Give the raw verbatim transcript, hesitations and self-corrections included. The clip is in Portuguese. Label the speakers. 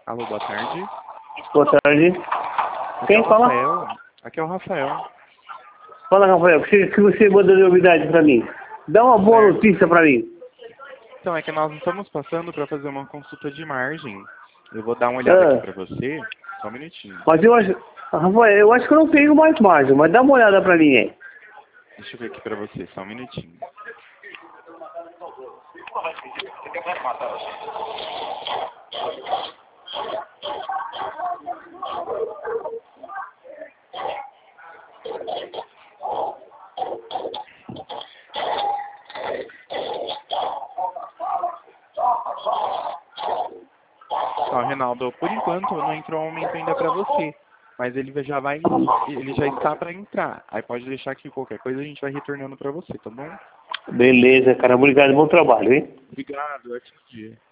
Speaker 1: Alô, boa tarde.
Speaker 2: Boa tarde.
Speaker 1: Aqui
Speaker 2: Quem
Speaker 1: é o
Speaker 2: fala?
Speaker 1: Rafael. Aqui é o Rafael.
Speaker 2: Fala, Rafael, o que que você manda de novidade pra mim? Dá uma boa
Speaker 1: Certo.
Speaker 2: notícia pra mim.
Speaker 1: Então, é que nós estamos passando para fazer uma consulta de margem. Eu vou dar uma olhada aqui
Speaker 2: Ah,
Speaker 1: para você. Só um minutinho.
Speaker 2: mas eu acho... Rafael, eu acho que eu não tenho mais margem, mas dá uma olhada pra mim aí.
Speaker 1: Deixa eu ver aqui para você, só um minutinho. Ó, Reinaldo, por enquanto não entrou aumento ainda para você, mas ele já vai, ele já está para entrar. Aí pode deixar que qualquer coisa a gente vai retornando para você, tá bom?
Speaker 2: Beleza, cara. Obrigado, bom trabalho, hein?
Speaker 1: Obrigado, ótimo dia.